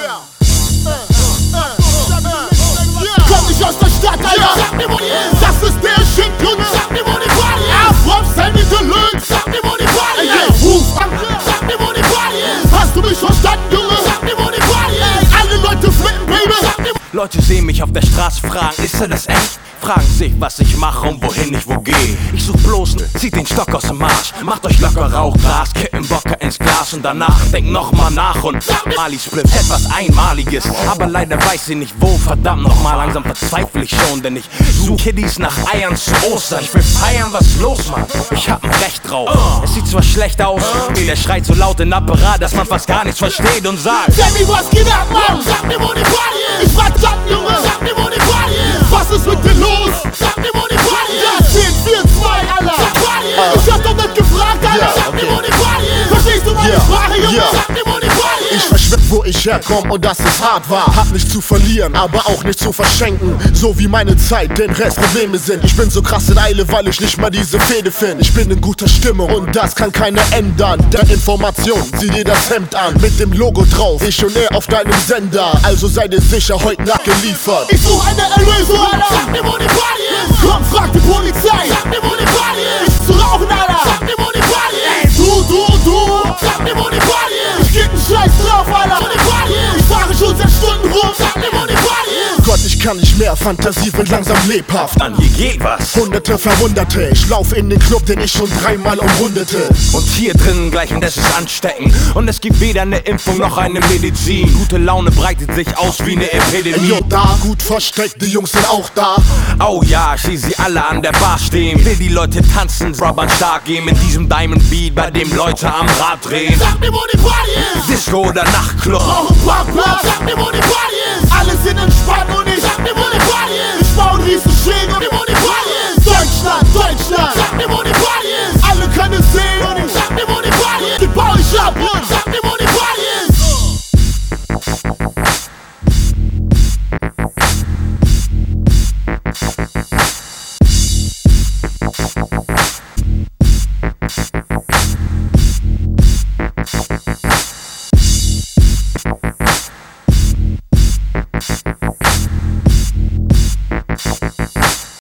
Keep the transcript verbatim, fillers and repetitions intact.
Komm nicht aus der Stadt, Alter. Sag mir, wo die ist. Das ist der Shit, Junge. Sag mir, wo die Party ist. Afro, Sammy Deluxe. Sag mir, wo die Party ist. Ruf an. Sag mir, wo die Party ist. Hast du mich verstanden, Junge? Sag mir, wo die Party ist. Alle Leute flippen, Baby. Sag mir, Leute sehen mich auf der Straße, fragen, ist er das echt? Fragen sich, was ich mache und wohin ich wo geh. Ich such bloß, zieht den Stock aus dem Arsch. Macht euch locker Rauchglas, kippen Bocker ins Glas und danach denkt nochmal nach und Mali Split, etwas Einmaliges. Aber leider weiß ich nicht wo, verdammt nochmal, langsam verzweifle ich schon, denn ich such Kiddies nach Eiern zu Ostern. Ich will feiern, was los, Mann? Ich hab ein Recht drauf. Es sieht zwar schlecht aus, der schreit so laut in Apparat, dass man fast gar nichts versteht und sagt: Sammy, was geht ab, Mann? Sag mir, wo die Party ist. Ich verdammt, Junge. Sag mir, wo die Party ist. Was ist mit dir los? Sag mir, wo die Party ist. zehn, vier, zwei, Alter. Sag Party ist. Ich hab doch nicht gefragt, Alter. Sag mir, wo die Party ist. Verstehst du meine Sprache, Junge? Sag mir, wo die Party ist. Ich verschwinde, wo ich herkomm und dass es hart war. Hab nicht zu verlieren, aber auch nicht zu verschenken. So wie meine Zeit, den Rest Probleme sind. Ich bin so krass in Eile, weil ich nicht mal diese Fehde finde. Ich bin in guter Stimmung und das kann keiner ändern. Der Information, sieh dir das Hemd an. Mit dem Logo drauf, ich und er auf deinem Sender. Also sei dir sicher, heute Nacht geliefert. Ich such eine Erlösung, Alter. Sag mir, wo die Party ist. Komm, frag die Polizei. Sag mir, wo die Party ist. Ich zu rauchen, Alter. Sag mir, wo die Party ist. Ey, du, du, du. Sag mir, wo die Party ist. Ich geb einen Scheiß drauf, Alter. Wo die Party ist. Ich fahre schon seit Stunden rum. Sag mir, wo die Party ist. Gott, ich kann nicht mehr, Fantasie wird langsam lebhaft. An hier geht was. Hunderte Verwunderte, ich lauf in den Club, den ich schon dreimal umrundete. Und hier drinnen gleich, und es ist ansteckend. Und es gibt weder eine Impfung noch eine Medizin. Gute Laune breitet sich aus wie eine Epidemie. Jo, da, gut versteckt, die Jungs sind auch da. Oh ja, ich seh sie alle an der Bar stehen. Will die Leute tanzen, rubbern stark gehen mit diesem Diamond Beat, bei dem Leute am Rad drehen. Sag mir, wo die Party ist. Disco oder Nachtclub. Auch ein Parkplatz. Sag mir, wo die Party ist. Alle sind entspannt und ich sag mir, wo die Party ist. Ich bau einen riesen Schläger. Sag mir, wo die Party ist. Deutschland, Deutschland. Sag mir, wo die Party ist.